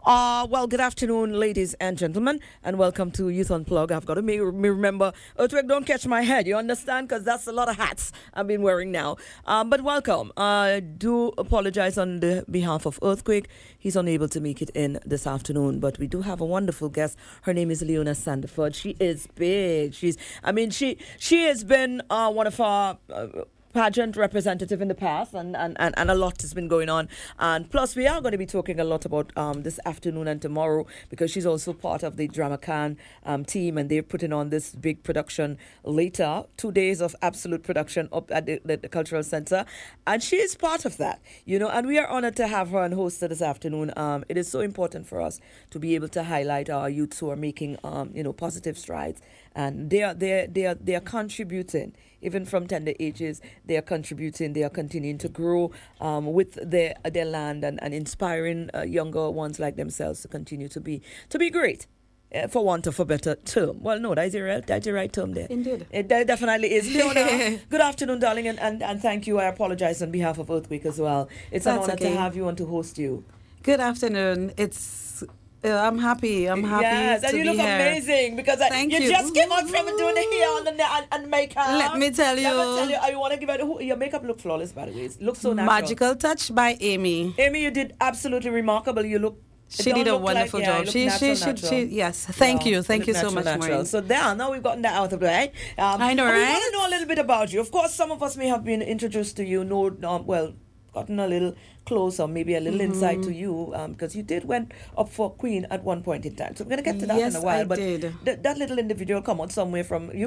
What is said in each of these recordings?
Well, good afternoon, ladies and gentlemen, and welcome to Youth Unplug. I've got to me remember, Earthquake, don't catch my head, you understand? Because that's a lot of hats I've been wearing now. But welcome. I do apologize on the behalf of Earthquake. He's unable to make it in this afternoon, but we do have a wonderful guest. Her name is Leona Sandiford. She is big. She has been one of our pageant representative in the past, and a lot has been going on. And plus, we are going to be talking a lot about this afternoon and tomorrow, because she's also part of the DramaCan team, and they're putting on this big production later, 2 days of absolute production up at the Cultural Center. And she is part of that, and we are honored to have her on host this afternoon. It is so important for us to be able to highlight our youths who are making, positive strides, and they are contributing. Even from tender ages, they are contributing, they are continuing to grow with their land, and inspiring younger ones like themselves to continue to be great. For want of a better term. Well, no, that's the right term there. Indeed. It definitely is. Leona, good afternoon, darling, and thank you. I apologize on behalf of Earthquake as well. It's an honor to have you and to host you. Good afternoon. I'm happy. I'm happy yes, to and you be look here. amazing, because Thank you. just came out from doing the hair and makeup. Let me tell you. I want to give it. Your makeup look flawless, by the way. It looks so natural. Magical touch by Amy. Amy, you did absolutely remarkable. You look. She did a wonderful job. She yes. Thank you so much, Maureen. So now we've gotten that out of the way. I know, right? We want to know a little bit about you. Of course, some of us may have been introduced to you, gotten a little closer, maybe a little insight to you, because you went up for Queen at one point in time. So we're going to get to that in a while. But that little individual come out somewhere from where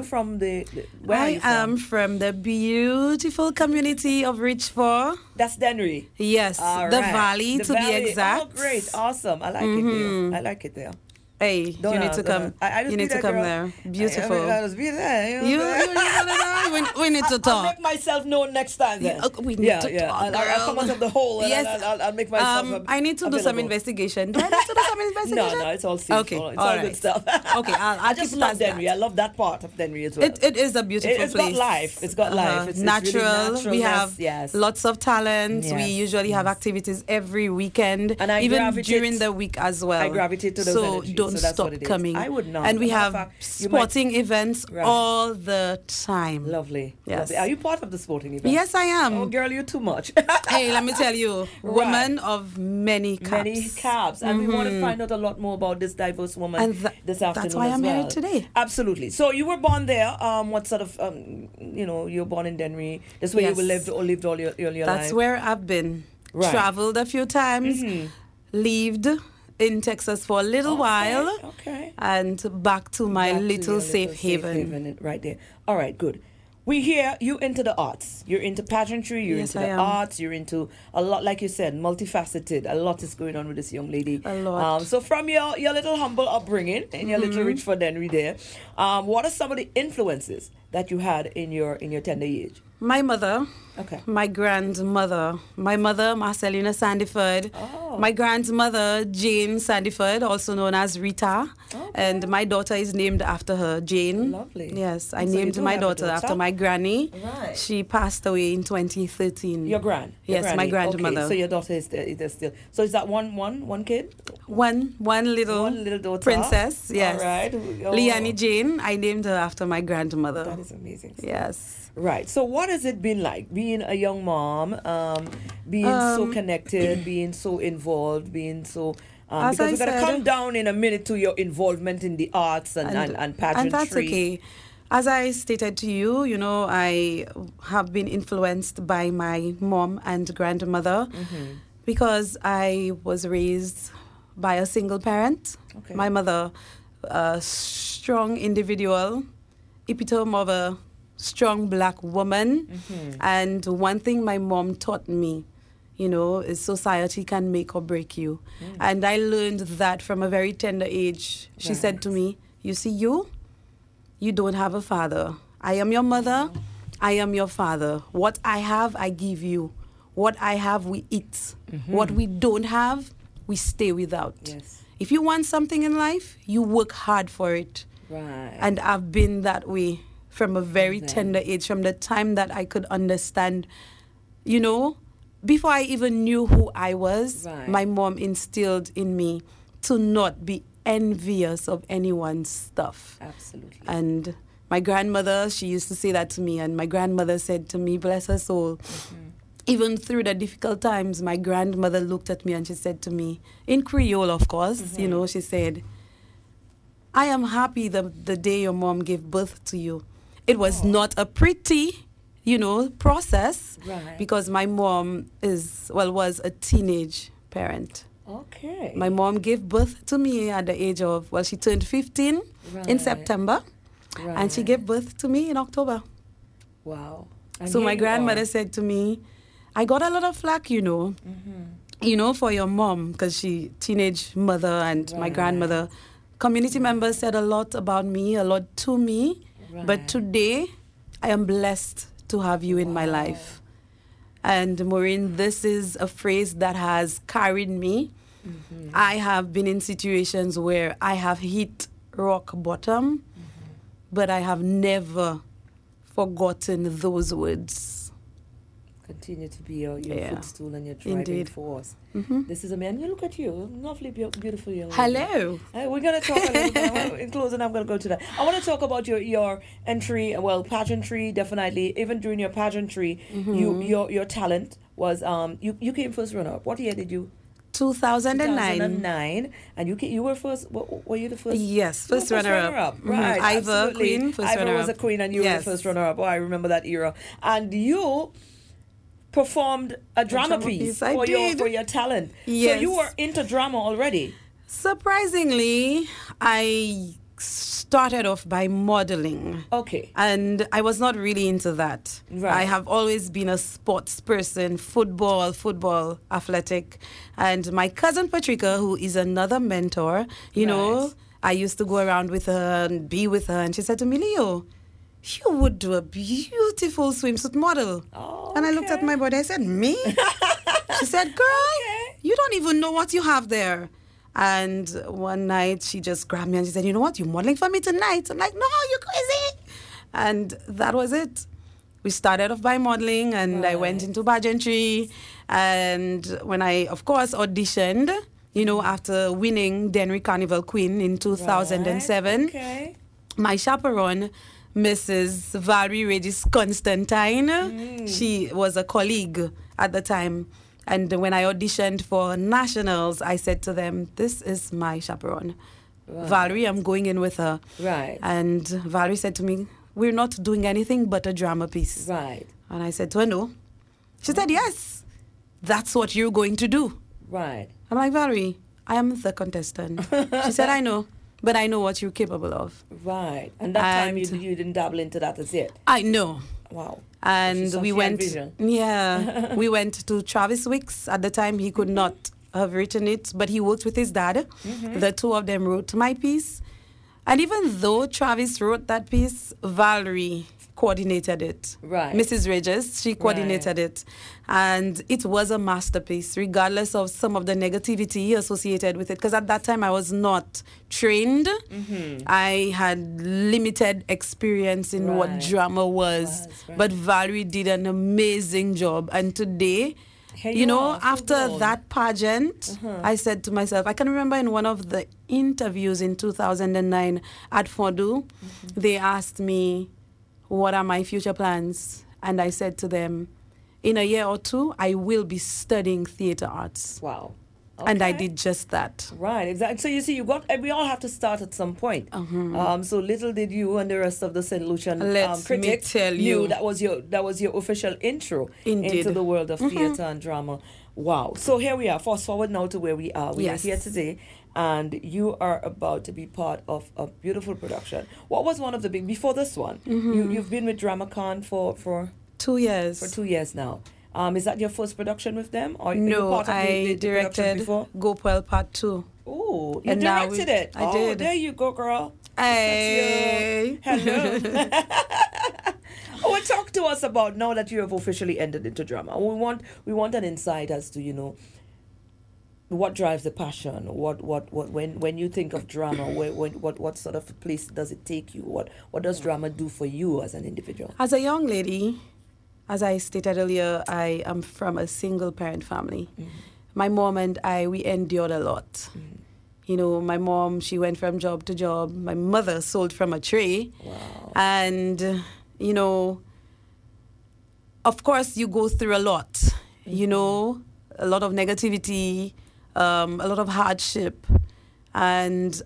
are you from? I am from the beautiful community of Richford. That's Dennery. Yes, All the right. Valley to be exact. Oh, great, awesome. I like it there. I like it there. Hey, you need to come. You need to come there. Beautiful. I just be there. We need to talk. I'll make myself known next time. Then. We need to talk. I'll come out of the hole. And yes. I'll make myself. I need to do some investigation. Do I need to do some investigation? No, it's all simple. Okay, it's all good stuff. Okay, I'll just keep love Dennery. I love that part of Dennery as well. It is a beautiful place. It's got life. It's got life. It's natural. Really natural. We have lots of talent. Yes. We usually have activities every weekend, and even during the week as well. I gravitate to those energies. So don't stop coming. I would not. And we have sporting events all the time. Lovely. Yes. Lovely. Are you part of the sporting event? Yes, I am. Oh, girl, you're too much. Hey, let me tell you, woman of many caps. Many caps. And we want to find out a lot more about this diverse woman this afternoon. That's why I'm here today. Absolutely. So you were born there. What sort of, you were born in Dennery. That's where you lived all your life. That's where I've been. Right. Traveled a few times. Lived in Texas for a little while, and back to my little safe haven. Right there. All right, good. We hear you into the arts. You're into pageantry. You're into the arts. You're into a lot, like you said, multifaceted. A lot is going on with this young lady. A lot. So from your little humble upbringing in your little Richford Dennery there, what are some of the influences that you had in your tender age? My mother, my grandmother, my mother, Marcelina Sandiford, my grandmother, Jane Sandiford, also known as Rita, and my daughter is named after her, Jane. Lovely. Yes, I named my daughter after my granny. Right. She passed away in 2013. Your granny? Yes, my grandmother. Okay, so your daughter is still. So is that one kid? One little daughter. Princess, yes. All right. Leanne Jane, I named her after my grandmother. That is amazing. Yes. Right. So what has it been like being a young mom, being so connected, being so involved, being so... because we're going to come down in a minute to your involvement in the arts and pageantry. And that's okay. As I stated to you, I have been influenced by my mom and grandmother because I was raised by a single parent. Okay. My mother, a strong individual, epitome of a strong black woman. And one thing my mom taught me, is society can make or break you. And I learned that from a very tender age. She said to me, you see, you don't have a father. I am your mother. I am your father. What I have, I give you. What I have, we eat. What we don't have, we stay without. Yes. If you want something in life, you work hard for it. Right. And I've been that way from a very tender age, from the time that I could understand, before I even knew who I was, my mom instilled in me to not be envious of anyone's stuff. Absolutely. And my grandmother, she used to say that to me, and my grandmother said to me, bless her soul, even through the difficult times, my grandmother looked at me and she said to me, in Creole, of course, you know, she said, I am happy the day your mom gave birth to you. It was not a pretty, you know, process, because my mom was a teenage parent. Okay. My mom gave birth to me at the age of, she turned 15 in September, and she gave birth to me in October. Wow. And so my grandmother said to me, I got a lot of flack, you know, for your mom, because she teenage mother and my grandmother. Community members said a lot about me, a lot to me, but today I am blessed to have you in my life. And Maureen, this is a phrase that has carried me. I have been in situations where I have hit rock bottom, but I have never forgotten those words. Continue to be your footstool and your driving force. This is a man. You look at you, lovely, beautiful young lady. Hello. We're going to talk a little bit. In closing, I'm going to go to that. I want to talk about your entry. Well, pageantry, definitely. Even during your pageantry, your talent was you came first runner up. What year did you? 2009. 2009, and you were first. Were you the first? Yes, first runner up. Right, Ivor Queen, first runner up. Ivor was a queen, and you were the first runner up. Oh, I remember that era. And you performed a drama piece for your talent. Yes. So you were into drama already. Surprisingly, I started off by modeling. Okay. And I was not really into that. Right. I have always been a sports person, football, athletic. And my cousin Patricia, who is another mentor, you know, I used to go around with her and be with her. And she said to me, Leo, you would do a beautiful swimsuit model. Oh, and I looked at my body. I said, me? She said, girl, you don't even know what you have there. And one night she just grabbed me and she said, you know what, you're modeling for me tonight. I'm like, no, you're crazy. And that was it. We started off by modeling, and I went into pageantry. And when I, of course, auditioned, you know, after winning Dennery Carnival Queen in 2007, my chaperone, Mrs. Valerie Regis Constantine. She was a colleague at the time. And when I auditioned for nationals, I said to them, this is my chaperone. Valerie, I'm going in with her. Right. And Valerie said to me, we're not doing anything but a drama piece. Right. And I said to her, no. She said, yes, that's what you're going to do. Right. I'm like, Valerie, I am the contestant. She said, I know. But I know what you're capable of. Right. And that time you didn't dabble into that as yet. I know. Wow. And we went, we went to Travis Wicks. At the time, he could not have written it, but he worked with his dad. The two of them wrote my piece. And even though Travis wrote that piece, Valerie coordinated it. Right. Mrs. Regis, she coordinated it. And it was a masterpiece, regardless of some of the negativity associated with it. Because at that time, I was not trained. I had limited experience in what drama was. But Valerie did an amazing job. And today, you know, after that pageant, I said to myself, I can remember in one of the interviews in 2009 at Fondue, they asked me, what are my future plans? And I said to them, in a year or two, I will be studying theater arts. Wow. Okay. And I did just that. Right, exactly. So you see, we all have to start at some point. So little did you and the rest of the St. Lucian critics knew that was your official intro into the world of theater and drama. Wow. So here we are. Fast forward now to where we are. We are here today, and you are about to be part of a beautiful production. What was one of the big before this one? You've been with DramaCon for 2 years. For 2 years now. Is that your first production with them? Or no, part of I directed Gopal Part 2. Oh, you directed it? I did. There you go, girl. Hey. Hello. Well, talk to us about now that you have officially entered into drama. We want an insight as to, you know, what drives the passion. What when you think of drama, what sort of place does it take you? What does drama do for you as an individual? As a young lady, as I stated earlier, I am from a single parent family. My mom and I, we endured a lot. You know, my mom, she went from job to job. My mother sold from a tray. Wow. And, you know, of course, you go through a lot, you know, a lot of negativity, a lot of hardship. And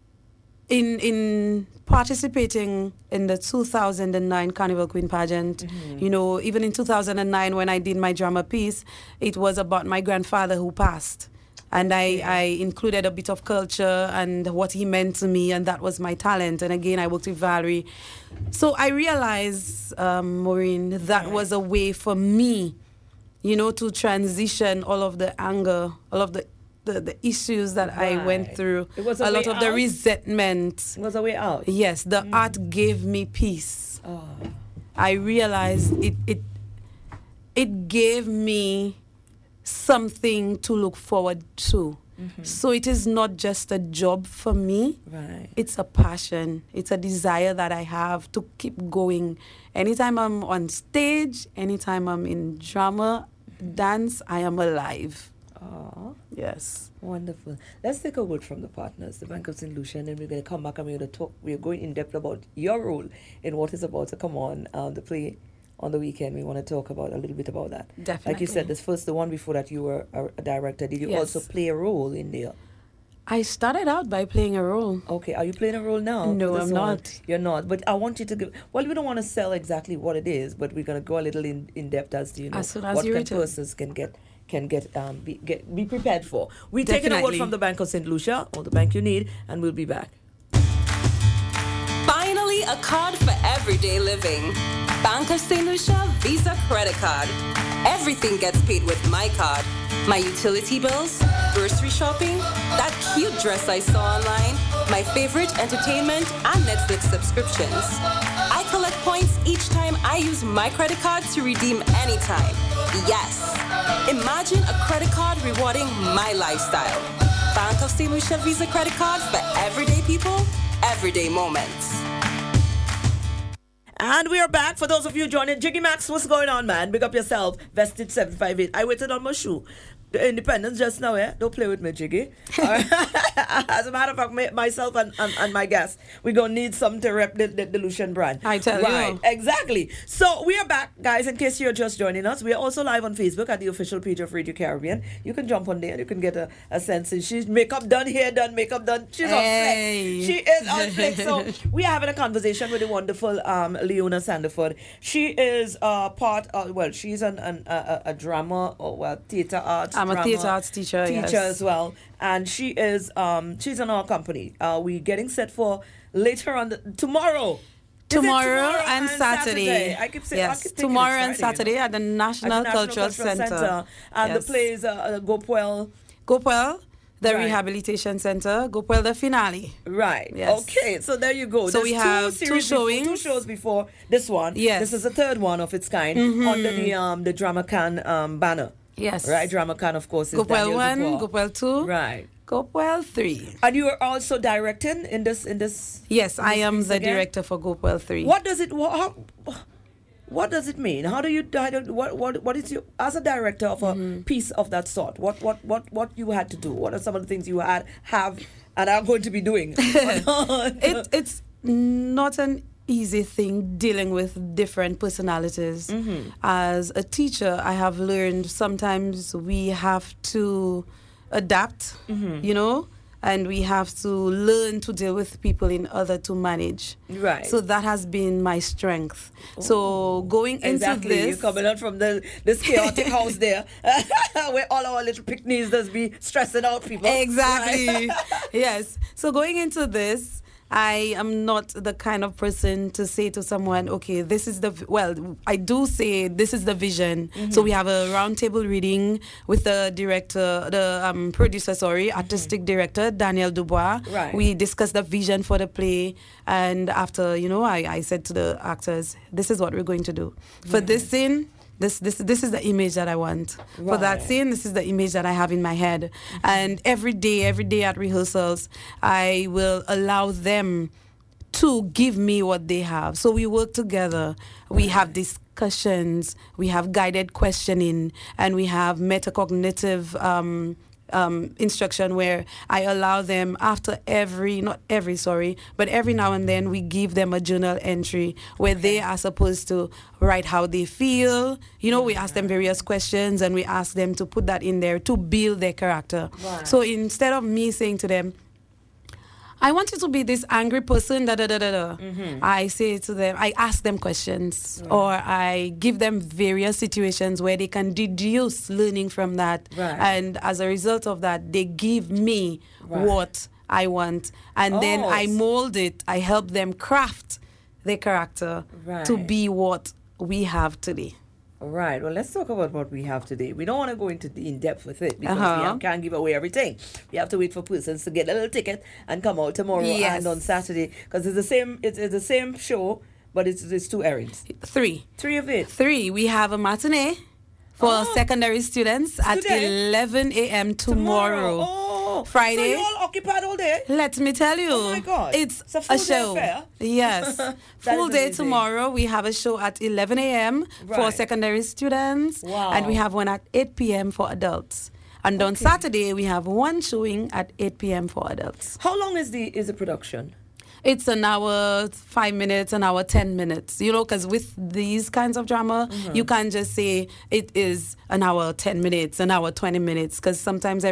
in participating in the 2009 Carnival Queen pageant, you know, even in 2009 when I did my drama piece, it was about my grandfather who passed. And I included a bit of culture and what he meant to me, and that was my talent. And again, I worked with Valerie. So I realized, Maureen, that was a way for me, you know, to transition all of the anger, all of the issues that I went through, It was a lot of the out? resentment. It was a way out. Yes, the art gave me peace. Oh. I realized it gave me something to look forward to. So it is not just a job for me. Right. It's a passion. It's a desire that I have to keep going. Anytime I'm on stage, anytime I'm in drama, dance, I am alive. Oh, Yes. wonderful. Let's take a word from the partners, the Bank of St. Lucia, and then we're going to come back and we're going to talk. We're going in depth about your role in what is about to come on the play on the weekend. We want to talk about a little bit about that. Definitely. Like you said, the one before that you were a director. Did you Yes. also play a role in there? I started out by playing a role. Okay, are you playing a role now? No, for this I'm one? not. You're not. But I want you to give. Well, we don't want to sell exactly what it is, but we're going to go a little in depth as to As soon as what you can return. persons can be prepared for. We're taking a word Definitely. from the Bank of St. Lucia, all the bank you need, and we'll be back. Finally, a card for everyday living. Bank of St. Lucia Visa Credit Card. Everything gets paid with my card. My utility bills, grocery shopping, that cute dress I saw online, my favorite entertainment, and Netflix subscriptions. I collect points each time I use my credit card to redeem anytime. Yes. Imagine a credit card rewarding my lifestyle. Bank of St. Lucia Visa Credit Card for everyday people, everyday moments. And we are back. For those of you joining, Jiggy Max, what's going on, man? Big up yourself. Vestige 758. I waited on my shoe. The Independence just now, eh? Don't play with me, Jiggy. All right. As a matter of fact, myself and my guests, we're going to need something to rep the Lucian brand. I tell right, you. exactly. So we are back, guys, in case you're just joining us. We are also live on Facebook at the official page of Radio Caribbean. You can jump on there and you can get a sense. She's makeup done, hair done, makeup done. She's Hey. on flick. She is on flick. So we are having a conversation with the wonderful Leona Sandiford. She is she's a drama or theater arts. I'm a drama theater arts teacher, yes. as well, and she is she's in our company. We're getting set for later on tomorrow. Is it Tomorrow and Saturday. I keep saying yes, thinking tomorrow it's and Friday, Saturday at the National Cultural Center. And Yes. the play is Gopwell. Gopwell, the Right. Rehabilitation Center. Gopwell, the finale. Right. Yes. Okay. So there you go. So There's we have two showings. two shows before this one. Yes. This is the third one of its kind under the DramaCan banner. Yes. Right. DramaCan, of course, is Gopwell Daniel 1, Dubois. Gopwell 2, Right. Gopwell 3. And you are also directing in this. Yes, I am piece the again? director for Gopwell 3. What does it? What does it mean? How do you? What is your as a director of a piece of that sort? What you had to do? What are some of the things you have and are going to be doing? It's not an easy thing dealing with different personalities. As a teacher, I have learned sometimes we have to adapt, you know, and we have to learn to deal with people in order to manage. Right. So that has been my strength. So going into Exactly. this, You're coming out from this chaotic house there, where all our little picnics just be stressing out people. exactly. Yes. So going into this, I am not the kind of person to say to someone, okay, this is I do say this is the vision. So we have a roundtable reading with the producer, artistic director, Daniel Dubois. Right. We discussed the vision for the play. And after, I said to the actors, this is what we're going to do. For this scene, this is the image that I want. For that Right. scene, this is the image that I have in my head. And every day at rehearsals, I will allow them to give me what they have. So we work together. We have discussions. We have guided questioning. And we have metacognitive instruction where I allow them after not every, sorry, but every now and then we give them a journal entry where they are supposed to write how they feel. We ask them various questions and we ask them to put that in there to build their character. Right. So instead of me saying to them, I want you to be this angry person, I say to them, I ask them questions, or I give them various situations where they can deduce learning from that. Right. And as a result of that, they give me what I want. And then I mold it. I help them craft their character to be what we have today. Right. Well, let's talk about what we have today. We don't want to go into in depth with it because we can't give away everything. We have to wait for persons to get a little ticket and come out tomorrow and on Saturday, because it's the same. It's the same show, but it's 2 airings. 3. 3 of it. 3. We have a matinee for secondary students at 11 a.m. tomorrow. Friday. So you're all occupied all day? Let me tell you. Oh my God. It's a full a show. day affair? Yes. Full day amazing. tomorrow. We have a show at 11 a.m. for secondary students. Wow. And we have one at 8 p.m. for adults. And on Saturday, we have one showing at 8 p.m. for adults. How long is the production? It's an hour, 5 minutes, an hour, 10 minutes. Because with these kinds of drama, you can't just say it is an hour, 10 minutes, an hour, 20 minutes, because sometimes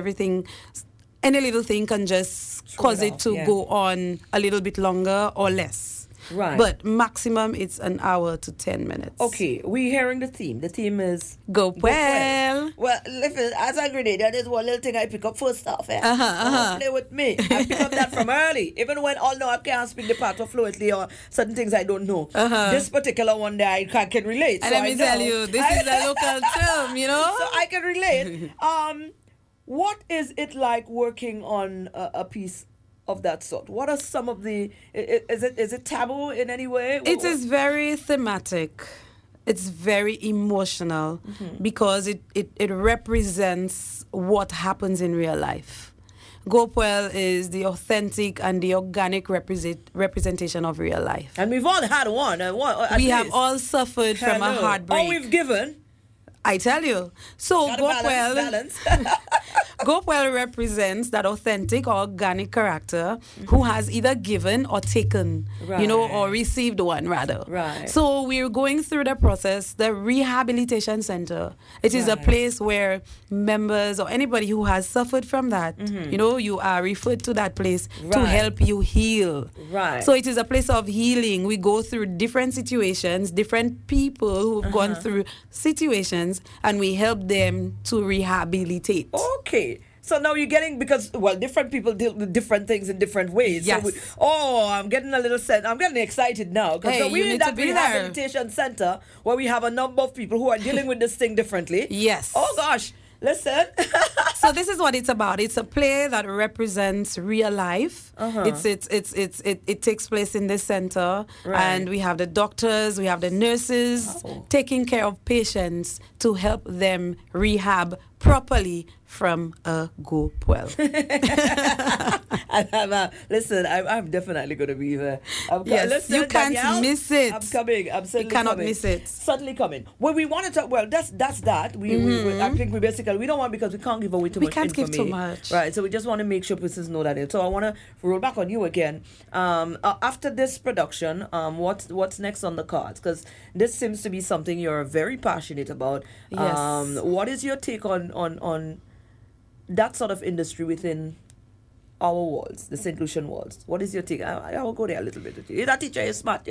any little thing can just cause it to go on a little bit longer or less. Right. But maximum, it's an hour to 10 minutes. Okay, we're hearing the theme. The theme is Go Well. Well, listen, as a grenade, that is one little thing I pick up first off. Play with me. I pick up that from early. Even when, although I can't speak the part fluently or certain things I don't know. This particular one there, I can relate. And let me tell you, this is a local term, So I can relate. What is it like working on a piece of that sort? What are some of the... Is it taboo in any way? It is very thematic. It's very emotional because it represents what happens in real life. Gopwell is the authentic and the organic representation of real life. And we've all had one. We have all suffered from a heartbreak. Or we've given. I tell you. So Gopwell... Balance. Gopwell represents that authentic or organic character who has either given or taken, or received one rather. Right. So we're going through the process. The Rehabilitation Center, it is a place where members or anybody who has suffered from that, you are referred to that place to help you heal. Right. So it is a place of healing. We go through different situations, different people who've gone through situations, and we help them to rehabilitate. Okay. So now you're getting, because, different people deal with different things in different ways. Yes. So I'm getting a little I'm getting excited now. Because we're in that rehabilitation center where we have a number of people who are dealing with this thing differently. Yes. Oh, gosh. Listen. So this is what it's about. It's a play that represents real life. It takes place in this center, and we have the doctors, we have the nurses taking care of patients to help them rehab properly from a Gopwell. Listen, I'm definitely going to be there. Yes, you can't miss it. I'm coming. I'm certainly You cannot coming. miss it. Certainly coming. Well, we want to talk. Well, that's that. I think we basically we don't want, because we can't give away too much. We can't information. give too much. Right. So we just want to make sure persons know that. So I want to roll back on you again. After this production, what's next on the cards? Because this seems to be something you're very passionate about. Yes. What is your take on that sort of industry within our walls, the St. Lucian walls? What is your take? I will go there a little bit with you. That teacher is smart.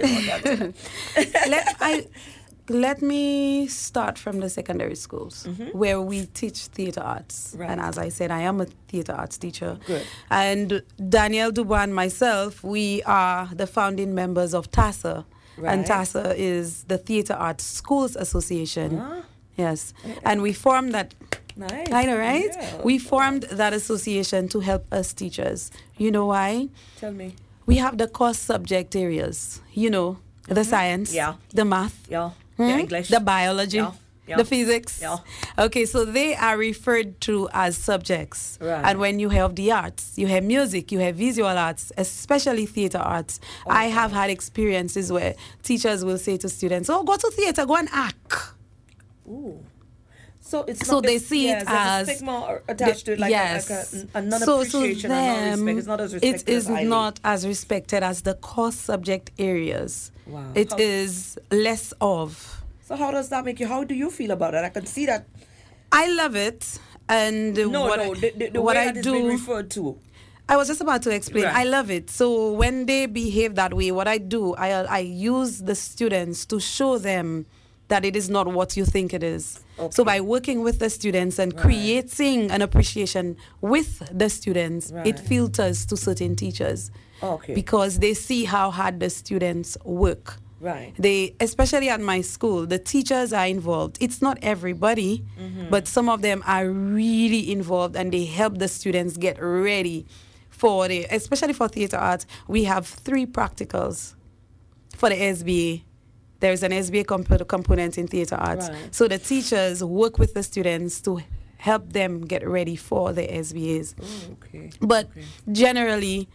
Let me start from the secondary schools where we teach theatre arts. Right. And as I said, I am a theatre arts teacher. Good. And Danielle Dubois and myself, we are the founding members of TASA. Right. And TASA is the Theatre Arts Schools Association. Huh? Yes. And we formed that. Nice. I know, right? Yeah. We formed that association to help us teachers. You know why? Tell me. We have the core subject areas. The science, the math, the English, the biology, the physics. Yeah. Okay, so they are referred to as subjects. Right. And when you have the arts, you have music, you have visual arts, especially theatre arts. Okay. I have had experiences where teachers will say to students, "Oh, go to theatre, go and act." Ooh. So it's So not, they see it there's a as stigma attached to it, like yes. a non-appreciation and non-respect. It's not as respected it is as highly. not as respected as the core subject areas. Wow. It is less of. So how does that make you? How do you feel about it? I can see that. I love it, and The what way I that it's being do. referred to. I was just about to explain. Right. I love it. So when they behave that way, what I do, I use the students to show them that it is not what you think it is. Okay. So by working with the students and Right. creating an appreciation with the students, Right. it filters to certain teachers. Okay. Because they see how hard the students work. Right. They, especially at my school, the teachers are involved. It's not everybody, but some of them are really involved, and they help the students get ready for especially for theater arts. We have 3 practicals for the SBA. There's an SBA component in theater arts. Right. So the teachers work with the students to help them get ready for the SBAs. Oh, okay. But Okay. generally,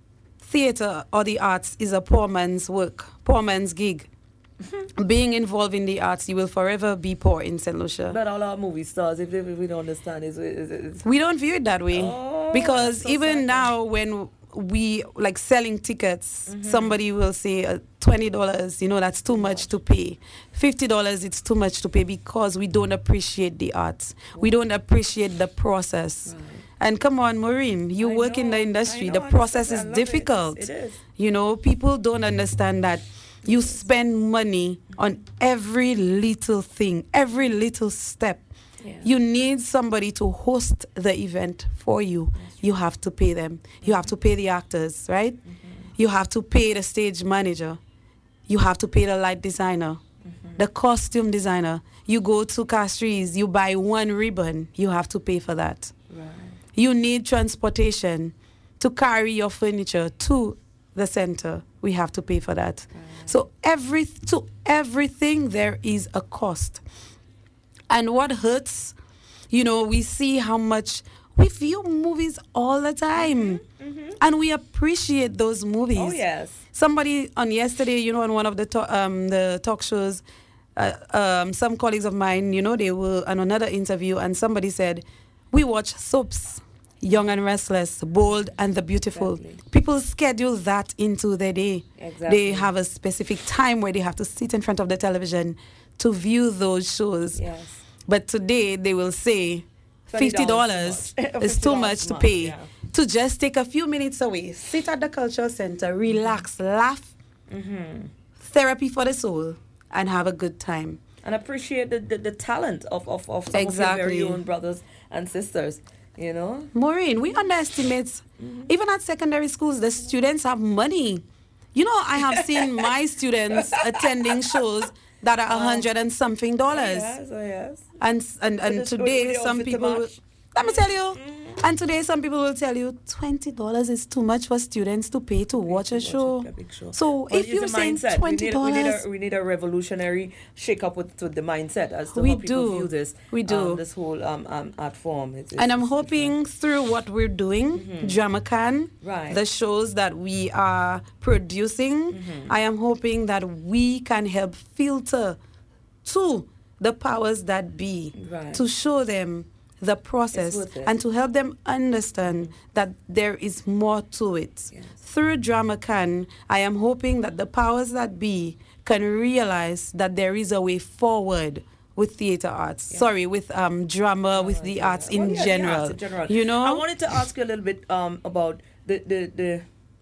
theater or the arts is a poor man's work, poor man's gig. Being involved in the arts, you will forever be poor in St. Lucia. But all our movie stars, if we don't understand, is We don't view it that way. Oh, Because that's so even sad. now, when we like selling tickets, somebody will say $20, that's too much to pay. $50, it's too much to pay, because we don't appreciate the arts. We don't appreciate the process. Right. And come on, Maureen, you I work in the know, industry. I The know, I process understand. is I love it. difficult. It is. People don't understand that you spend money on every little thing, every little step. Yeah. You need somebody to host the event for you. You have to pay them. You have to pay the actors, right? You have to pay the stage manager. You have to pay the light designer, the costume designer. You go to Castries, you buy one ribbon, you have to pay for that. Right. You need transportation to carry your furniture to the center. We have to pay for that. So everything there is a cost. And what hurts, we see how much we view movies all the time. And we appreciate those movies. Oh, yes. Somebody on yesterday, on one of the talk shows, some colleagues of mine, they were on another interview, and somebody said, we watch soaps, Young and Restless, Bold and the Beautiful. Exactly. People schedule that into their day. Exactly. They have a specific time where they have to sit in front of the television to view those shows. Yes. But today they will say $50 is too much to $50 pay yeah. to just take a few minutes away, sit at the cultural center, relax, laugh, therapy for the soul, and have a good time. And appreciate the talent of some of Exactly. your very own brothers and sisters, Maureen, we underestimate, even at secondary schools, the students have money. I have seen my students attending shows that are $100 and something dollars. Yes, oh yes. And With today the some outfit to people match. let me tell you, and today some people will tell you $20 is too much for students to pay to watch a show. A big show. So Well, if it's you're a saying mindset. $20, we need a revolutionary shake up with the mindset as to We how people do. view this. We do. This whole art form. and I'm hoping through what we're doing, DramaCan, Right. the shows that we are producing, I am hoping that we can help filter to the powers that be Right. to show them the process worth it. and to help them understand that there is more to it. Yes. Through DramaCan, I am hoping that the powers that be can realize that there is a way forward with theater arts. Yeah. Sorry, with drama, with the arts in Well, yeah, the general. arts in general. You know? I wanted to ask you a little bit about the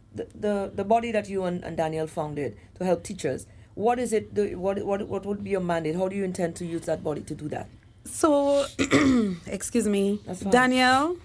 body that you and Daniel founded to help teachers. What is it? What would be your mandate? How do you intend to use that body to do that? So, excuse me, That's fine. Danielle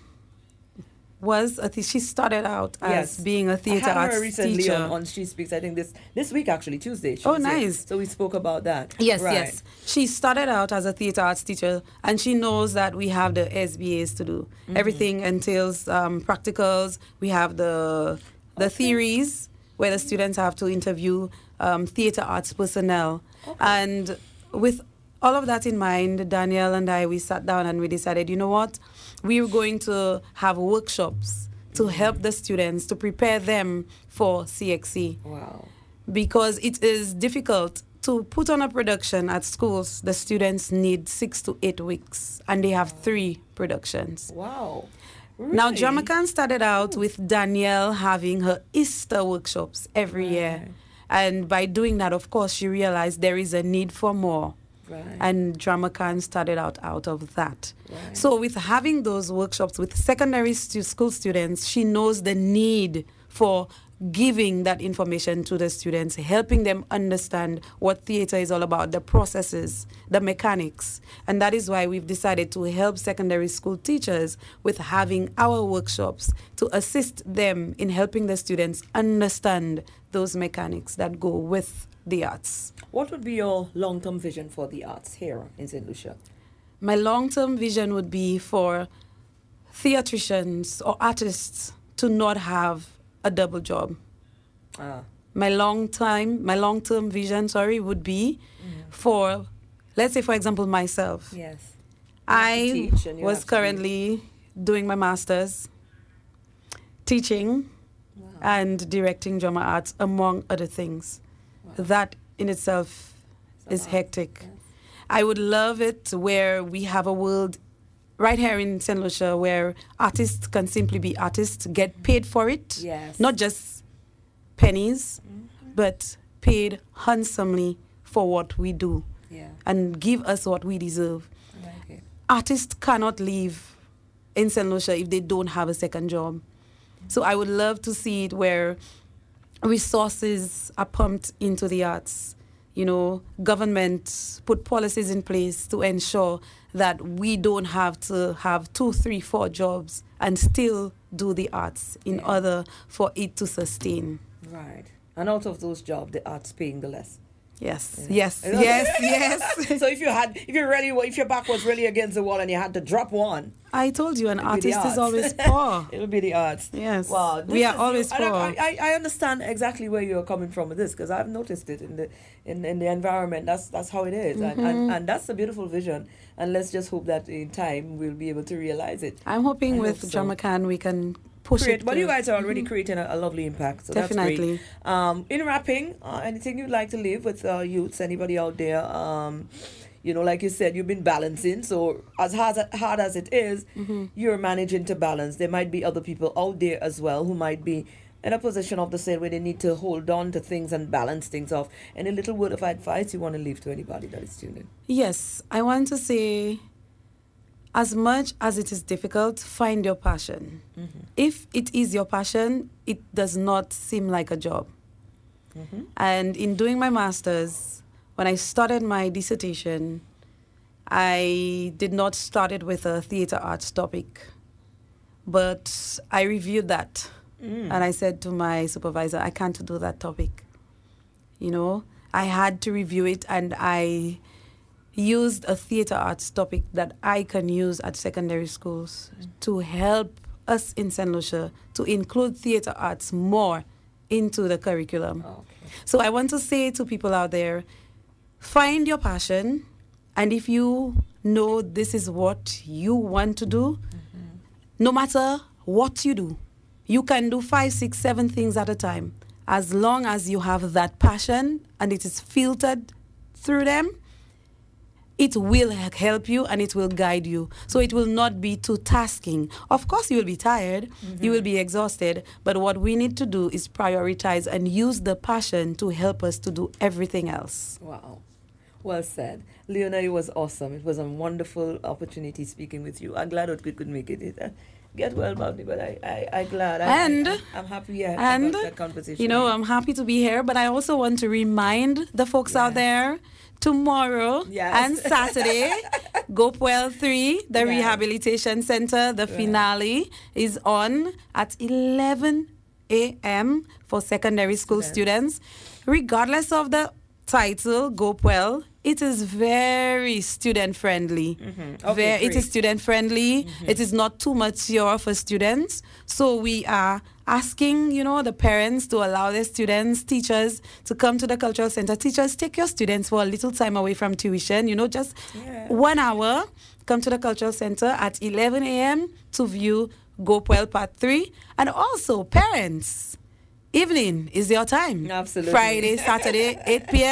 was she started out as Yes. being a theater I had arts her recently teacher. on She Speaks. I think this week actually, Tuesday. she Oh, was here. nice. So we spoke about that. Yes, Right. yes. She started out as a theater arts teacher, and she knows that we have the SBAs to do. Everything entails practicals. We have the theories where the students have to interview theater arts personnel. And with all of that in mind, Danielle and we sat down and we decided, you know what? We were going to have workshops to help the students, to prepare them for CXC. Wow. Because it is difficult to put on a production at schools, the students need 6 to 8 weeks, and they have 3 productions. Wow. Now, Really? Dramacan started out with Danielle having her Easter workshops every year. And by doing that, of course, she realized there is a need for more. Right. And Dramacan started out of that. Right. So with having those workshops with secondary school students, she knows the need for giving that information to the students, helping them understand what theater is all about, the processes, the mechanics. And that is why we've decided to help secondary school teachers with having our workshops to assist them in helping the students understand those mechanics that go with the arts. What would be your long-term vision for the arts here in St. Lucia? My long-term vision would be for theatricians or artists to not have a double job. My long-term vision, would be for, let's say, for example, myself. Yes. I was currently doing my master's, teaching and directing drama arts, among other things. That in itself is hectic. Yes. I would love it where we have a world right here in St. Lucia where artists can simply be artists, get paid for it. Yes. Not just pennies, but paid handsomely for what we do. Yeah. And give us what we deserve. I like it. Artists cannot live in St. Lucia if they don't have a second job. So I would love to see it where resources are pumped into the arts. You know, government put policies in place to ensure that we don't have to have 2, 3, 4 jobs and still do the arts in order for it to sustain. Right. And out of those jobs, the arts paying the less. Yes, Yeah. yes. So if your back was really against the wall and you had to drop one, I told you, an it'll be the artist is arts. always poor. It'll be the arts. Yes. Wow. We are always poor. I understand exactly where you're coming from with this because I've noticed it in the environment. That's how it is. And that's a beautiful vision. And let's just hope that in time we'll be able to realize it. I'm hoping I with hope so. Dramacan we can push it. Well, you through. guys are already creating a lovely impact. So Definitely. That's great. In wrapping, anything you'd like to leave with youths, anybody out there? Like you said, you've been balancing. So as hard as it is, you're managing to balance. There might be other people out there as well who might be in a position of the same where they need to hold on to things and balance things off. Any little word of advice you want to leave to anybody that is tuned in? Yes, I want to say, as much as it is difficult, find your passion. If it is your passion, it does not seem like a job. And in doing my master's, when I started my dissertation, I did not start it with a theater arts topic, but I reviewed that. And I said to my supervisor, I can't do that topic. You know, I had to review it, and I used a theater arts topic that I can use at secondary schools to help us in St. Lucia to include theater arts more into the curriculum. Okay. So I want to say to people out there, find your passion, and if you know this is what you want to do, no matter what you do, you can do 5, 6, 7 things at a time. As long as you have that passion and it is filtered through them, it will help you and it will guide you. So it will not be too tasking. Of course, you will be tired, you will be exhausted, but what we need to do is prioritize and use the passion to help us to do everything else. Wow. Well said. Leona, it was awesome. It was a wonderful opportunity speaking with you. I'm glad we could make it. Get well, Bobby, but I'm glad. I'm happy about that conversation. You know, I'm happy to be here, but I also want to remind the folks out there, tomorrow and Saturday, Gopewell 3, the Rehabilitation Center, the finale is on at 11 a.m. for secondary school students. Regardless of the title, Gopewell, it is very student friendly. It is student friendly. It is not too mature for students. So we are asking, the parents to allow their students, teachers to come to the cultural center. Teachers, take your students for a little time away from tuition, just 1 hour. Come to the cultural center at 11 a.m. to view Gopewell Part 3. And also, parents, evening is your time. Absolutely. Friday, Saturday, 8 p.m.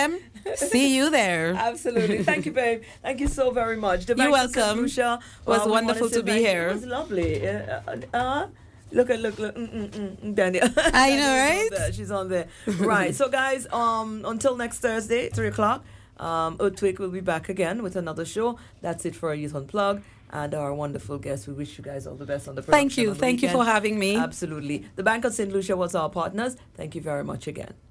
See you there. Absolutely. Thank you, babe. Thank you so very much. You're welcome. It was wonderful to be here. It was lovely. Look, Daniel. I know, right? She's on there. Right. So, guys, until next Thursday, 3 o'clock, Earthquake will be back again with another show. That's it for our Youth Unplugged. And our wonderful guests. We wish you guys all the best on the production. Thank you. Thank you for having me. Absolutely. The Bank of St. Lucia was our partners. Thank you very much again.